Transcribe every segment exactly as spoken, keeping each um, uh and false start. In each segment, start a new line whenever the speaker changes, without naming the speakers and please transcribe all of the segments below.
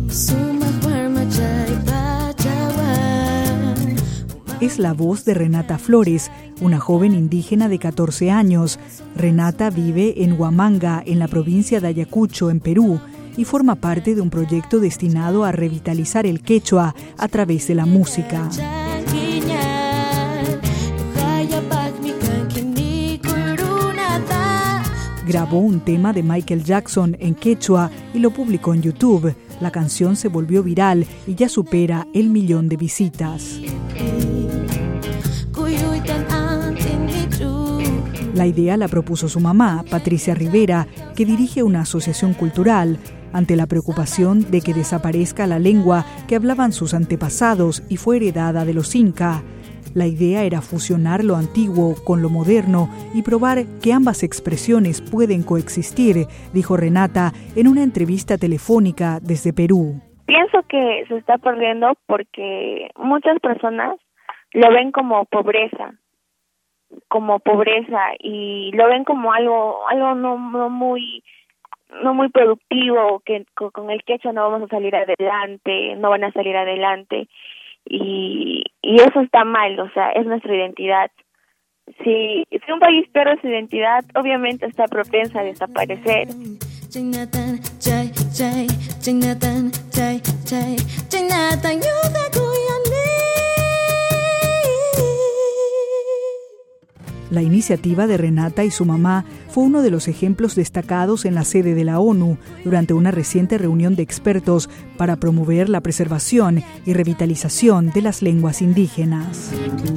Es la voz de Renata Flores, una joven indígena de catorce años. Renata vive en Huamanga, en la provincia de Ayacucho, en Perú, y forma parte de un proyecto destinado a revitalizar el quechua a través de la música. Grabó un tema de Michael Jackson en quechua y lo publicó en YouTube. La canción se volvió viral y ya supera el millón de visitas. La idea la propuso su mamá, Patricia Rivera, que dirige una asociación cultural, ante la preocupación de que desaparezca la lengua que hablaban sus antepasados y fue heredada de los Inca. La idea era fusionar lo antiguo con lo moderno y probar que ambas expresiones pueden coexistir, dijo Renata en una entrevista telefónica desde Perú.
Pienso que se está perdiendo porque muchas personas lo ven como pobreza, como pobreza y lo ven como algo, algo no, no muy, no muy productivo, que con, con el quechua no vamos a salir adelante, no van a salir adelante. Y, y eso está mal, o sea, es nuestra identidad. Si, si un país pierde su identidad, obviamente está propensa a desaparecer.
La iniciativa de Renata y su mamá fue uno de los ejemplos destacados en la sede de la ONU durante una reciente reunión de expertos para promover la preservación y revitalización de las lenguas indígenas.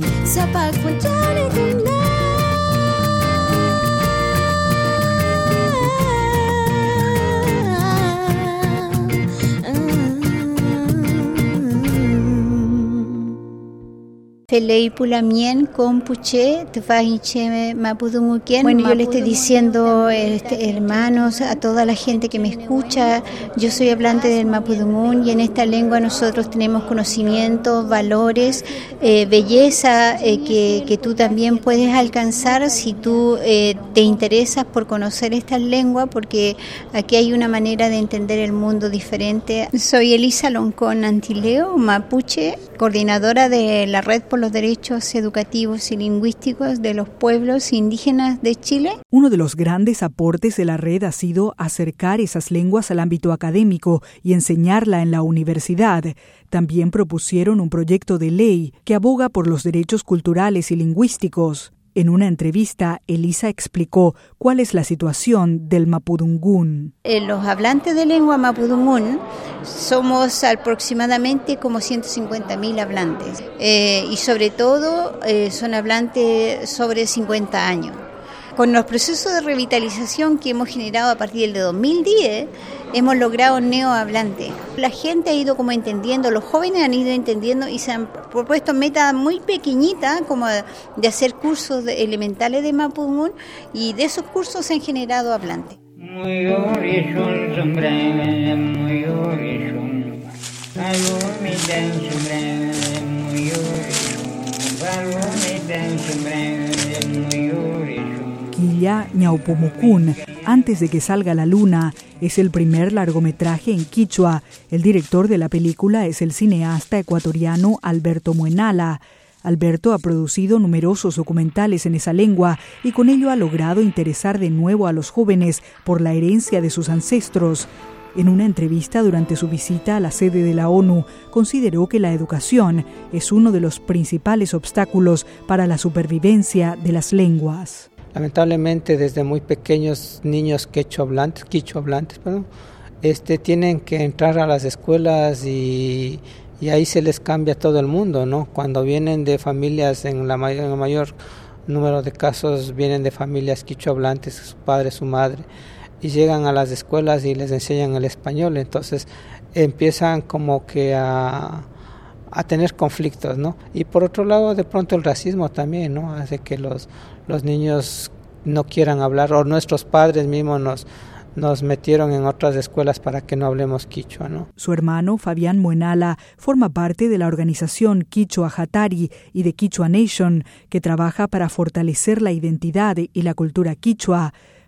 Bueno, yo le estoy diciendo, este, hermanos, a toda la gente que me escucha, yo soy hablante del mapudungún y en esta lengua nosotros tenemos conocimientos, valores, eh, belleza eh, que, que tú también puedes alcanzar si tú eh, te interesas por conocer esta lengua, porque aquí hay una manera de entender el mundo diferente. Soy Elisa Loncón Antileo, mapuche, coordinadora de la Red por los Derechos Educativos y Lingüísticos de los Pueblos Indígenas de Chile.
Uno de los grandes aportes de la red ha sido acercar esas lenguas al ámbito académico y enseñarla en la universidad. También propusieron un proyecto de ley que aboga por los derechos culturales y lingüísticos. En una entrevista, Elisa explicó cuál es la situación del mapudungún.
Eh, los hablantes de lengua mapudungún somos aproximadamente como ciento cincuenta mil hablantes eh, y sobre todo eh, son hablantes sobre cincuenta años. Con los procesos de revitalización que hemos generado a partir del dos mil diez, hemos logrado neohablantes. La gente ha ido como entendiendo, los jóvenes han ido entendiendo y se han propuesto metas muy pequeñitas, como de hacer cursos de elementales de mapudungún, y de esos cursos se han generado hablantes.
Quilla Ñaupumucún, Antes de que salga la luna, es el primer largometraje en quichua. El director de la película es el cineasta ecuatoriano Alberto Muenala. Alberto ha producido numerosos documentales en esa lengua y con ello ha logrado interesar de nuevo a los jóvenes por la herencia de sus ancestros. En una entrevista durante su visita a la sede de la ONU, consideró que la educación es uno de los principales obstáculos para la supervivencia de las lenguas.
Lamentablemente, desde muy pequeños niños quechua hablantes, quichua hablantes, perdón, este, tienen que entrar a las escuelas y, y ahí se les cambia todo el mundo, ¿no? Cuando vienen de familias, en, la mayor, en el mayor número de casos, vienen de familias quichua hablantes, su padre, su madre, y llegan a las escuelas y les enseñan el español, entonces empiezan como que a... a tener conflictos, ¿no? Y por otro lado, de pronto el racismo también, ¿no? Hace que los, los niños no quieran hablar, o nuestros padres mismos nos, nos metieron en otras escuelas para que no hablemos quichua, ¿no?
Su hermano, Fabián Muenala, forma parte de la organización Quichua Hatari y de Quichua Nation, que trabaja para fortalecer la identidad y la cultura quichua.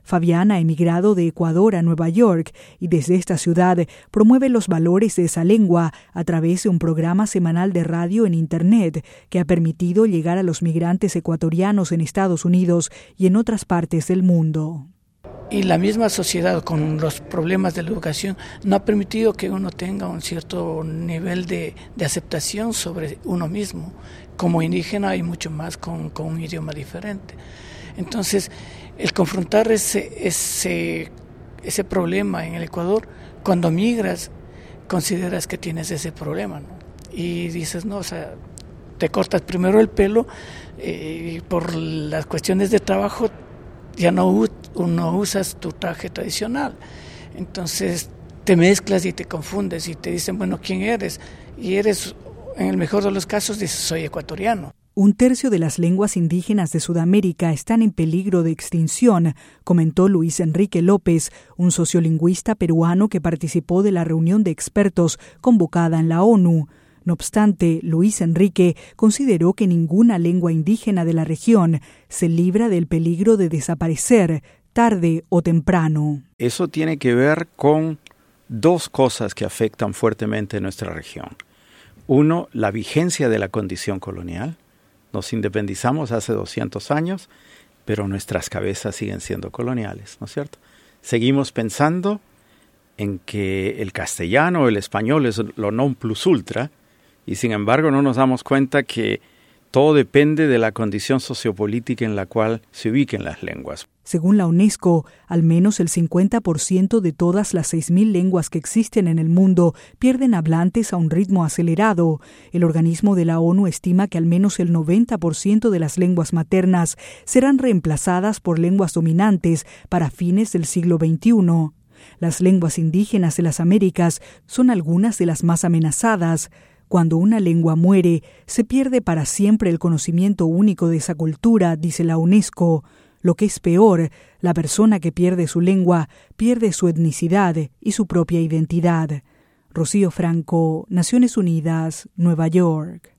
Fabián ha emigrado de Ecuador a Nueva York y desde esta ciudad promueve los valores de esa lengua a través de un programa semanal de radio en Internet que ha permitido llegar a los migrantes ecuatorianos en Estados Unidos y en otras partes del mundo.
Y la misma sociedad con los problemas de la educación no ha permitido que uno tenga un cierto nivel de, de aceptación sobre uno mismo. Como indígena y mucho más con, con un idioma diferente. Entonces, el confrontar ese, ese, ese problema en el Ecuador, cuando migras, consideras que tienes ese problema, ¿no? Y dices, no, o sea, te cortas primero el pelo eh, y por las cuestiones de trabajo ya no, no usas tu traje tradicional. Entonces, te mezclas y te confundes y te dicen, bueno, ¿quién eres? Y eres, en el mejor de los casos, dices, soy ecuatoriano.
Un tercio de las lenguas indígenas de Sudamérica están en peligro de extinción, comentó Luis Enrique López, un sociolingüista peruano que participó de la reunión de expertos convocada en la ONU. No obstante, Luis Enrique consideró que ninguna lengua indígena de la región se libra del peligro de desaparecer, tarde o temprano.
Eso tiene que ver con dos cosas que afectan fuertemente a nuestra región. Uno, la vigencia de la condición colonial. Nos independizamos hace doscientos años, pero nuestras cabezas siguen siendo coloniales, ¿no es cierto? Seguimos pensando en que el castellano o el español es lo non plus ultra, y sin embargo no nos damos cuenta que todo depende de la condición sociopolítica en la cual se ubiquen las lenguas.
Según la UNESCO, al menos el cincuenta por ciento de todas las seis mil lenguas que existen en el mundo pierden hablantes a un ritmo acelerado. El organismo de la ONU estima que al menos el noventa por ciento de las lenguas maternas serán reemplazadas por lenguas dominantes para fines del siglo veintiuno. Las lenguas indígenas de las Américas son algunas de las más amenazadas. Cuando una lengua muere, se pierde para siempre el conocimiento único de esa cultura, dice la UNESCO. Lo que es peor, la persona que pierde su lengua pierde su etnicidad y su propia identidad. Rocío Franco, Naciones Unidas, Nueva York.